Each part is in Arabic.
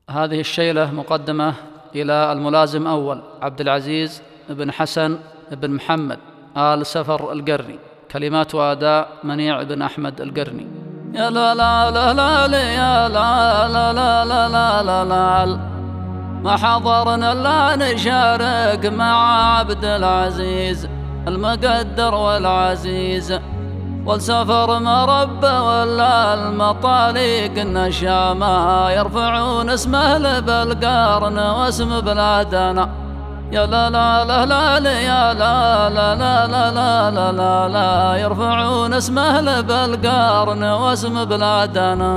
هذه الشيلة مقدمة إلى الملازم أول عبد العزيز بن حسن بن محمد آل سفر القرني، كلمات وأداء منيع بن أحمد القرني. يا لا لا لا لا يا لا لا لا لا لا لا، ما حضرنا إلا نشارك مع عبد العزيز المقدر والعزيز، والسفر مربى ولا المطاليق النشامة يرفعون اسمه بالقرن واسم بلادنا. يا لا لا لا لا يا لا لا لا لا لا لا لا لا، يرفعون اسمه بالقرن واسم بلادنا.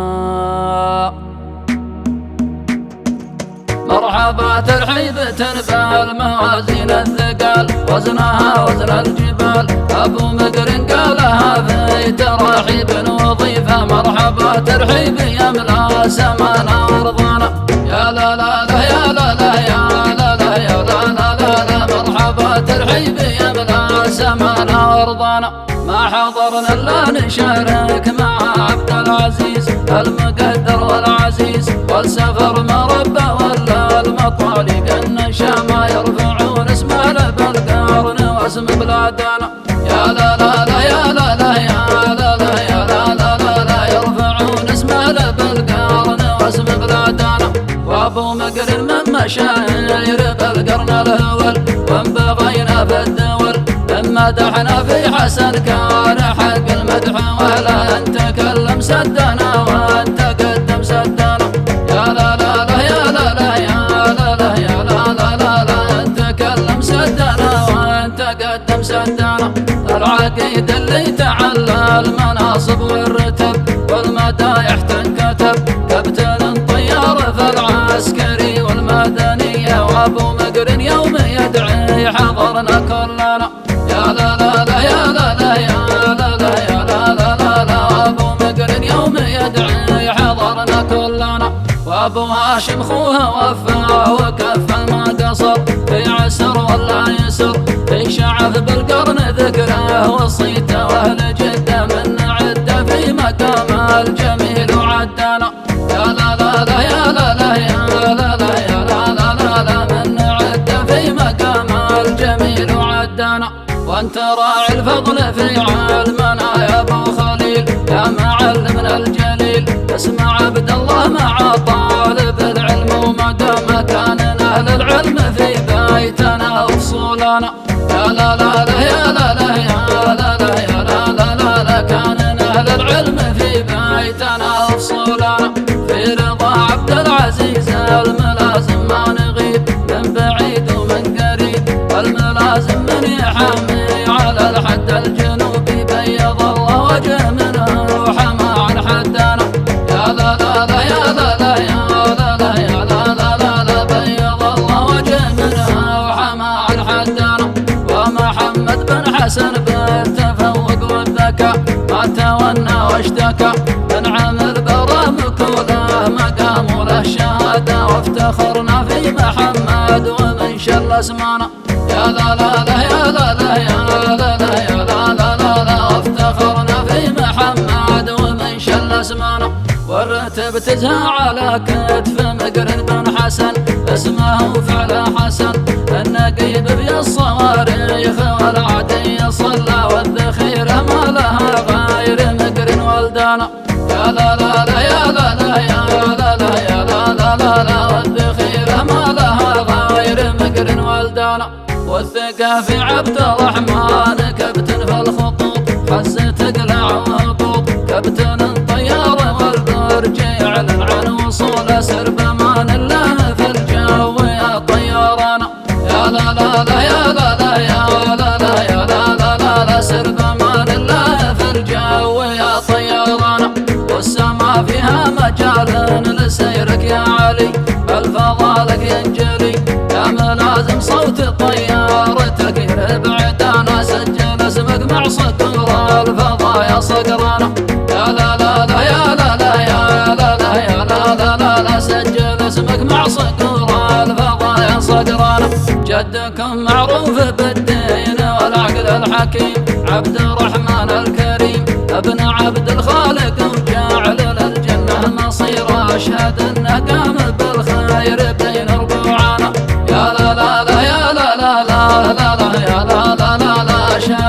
مرحبا ترحيب تنبع الموازين الثقال، وزنها وزن الجبال، أبو مقرن قالها في تراحيب وظيفة. مرحبا ترحيب يملا سمانا وارضانا. يا لا لا لا يا لا لا يا لا لا يا لا لا لا لا، مرحبا ترحيب يملا سمانا وارضانا. ما حضرنا إلا نشارك مع عبد العزيز المقدر والعزيز، والسفر مربى ولا المطالق النشامة يرفعون اسمه بالقرن واسم بلادنا. يا لا لا لا يا لا لا يا لا لا يا لا لا لا لا، يرفعون اسمه بالقرن واسم بلادنا. وابو مقرن من مشاير بالقرن الأول، وان بغينا في الدول إن مدحنا في حسن كان حق المدح، ولا نتكلم سدنا وان تقدم سدنا. يا لا لا لا يا لا لا يا لا لا يا لا لا لا لا، نتكلم سدنا وان تقدم سدنا. العقيد اللي تعلى المناصب والرتب والمدايح تنكتب، كابتن طيار في العسكري والمدنية، وابو مقرن يوم يدعي حضرنا كلنا. يا لا لا لا يا لا لا يا لا لا يا لا لا لا لا، ابو مقرن يوم يدعي حضرنا كلنا. وابو هاشم خوه وفاه وكفى ما قصر، في عسر ولا يسر، في شعث بالقرن ذكره وصيته، واهل جده من عده في مقام الجميل وعدنا. يا لا لا لا يا لا لا يا لا لا يا لا لا لا لا، من عده في مقام الجميل وعدنا. وانت راعي الفضل في علمنا يا ابو خليل، يا معلمنا الجليل، اسمع عبد الله مع طالب العلم ومقام، كان اهل العلم في بيتنا وفصولنا. يا لا لا لا يا لا لا يا لا لا يا لا لا لا لا، كان اهل العلم في بيتنا وفصولنا. في رضا عبد العزيز الملازم ما نغيب، من بعيد ومن قريب، الملازم من يحامي على الحد الجنوبي، بيض الله وجه منه وحمى عن حدنا. يا لا لا لا يا لا لا يا لا لا يا لا لا لا لا، بيض الله وجه منه وحمى عن حدنا. ومحمد بن حسن بالتفوق والذكاء ما تونى واشتكى، من عمل برامك وله مقام وله شهاده، وافتخرنا في محمد ومن شل اسمانا. يا لا لا لا يا لا لا يا لا لا يا لا لا لا لا، وافتخرنا في محمد ومن شل اسمانا. والرتب تزهى على كتف مقرن بن حسن، اسمه فعل حسن، النقيب في الصواريخ والعدي صلى، والذخيرة ما لها غير مقرن ولدانا. يا لا لا لا يا لا لا يا لا لا يا لا لا لا لا، والذخيرة ما لها غير مقرن ولدانا. والثقة في عبد الرحمن كابتن في الخطوط، حس تقلع وهبوط، كابتن طيار والبرج يعلن عن وصول سرب امان الله في الجو يا طيارنا. يا لا لا لا يا لا لا يا لا لا يا لا لا لا لا، سرب امان الله في الجو يا طيارنا. والسما فيها مجال لسيرك يا علي، الفضاء لك ينجلي، يا ملازم صوت طيارتك يبعد انا، سجل اسمك مع صقور الفضاء يا صقرنا. يا لا لا لا يا لا لا يا لا لا يا لا لا لا لا، سجل اسمك مع صقور الفضاء يا صقرنا. جدكم معروف بالدين والعقل الحكيم، عبد الرحمن الكريم، ابن عبد الخالق وجاعل للجنة مصيره، اشهد انه قام بالخير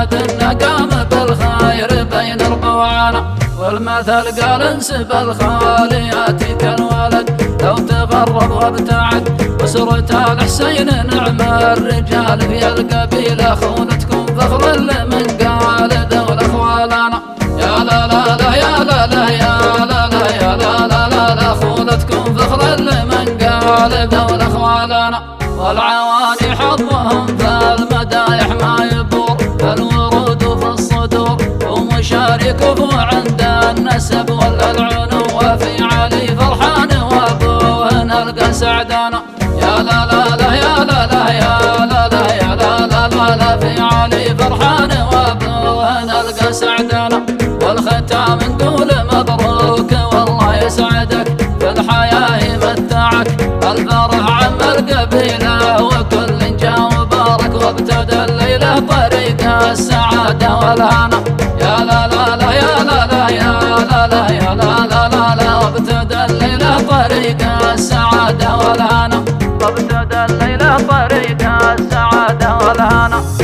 أشهد أنه قام بالخير بين ربوعنا. والمثل قال انسب الخاليات كالولد لو تغرب وابتعد. وسرت الحسين نعم الرجال في القبيلة خونتكم فخر لمن قال ذول اخوالنا. يا لا لا لا يا لا لا يا لا لا يا لا لا لا لا خونتكم فخر لمن قال ذول اخوالنا. والعواني حظهم في المدايح ما يبور فالورود في الصدور ومشاركه عند النسب ولا العنو. وفي علي فرحان وابوه نلقى سعدانا. يا لا لا لا يا لا لا يا لا لا يا لا لا لا لا في علي فرحان وابوه نلقى سعدانا. والختام نقول مبروك والله يسعدك في الحياة يمتعك الفرح عم القبيلة وكل جاء وبارك. وابتدى الليلة طريق السعادة والهنا. يا لا لا لا يا لا لا يا لا لا يا لا لا لا لا وابتدى الليلة طريق السعادة والهنا. وابتدى الليلة طريق السعادة والهنا.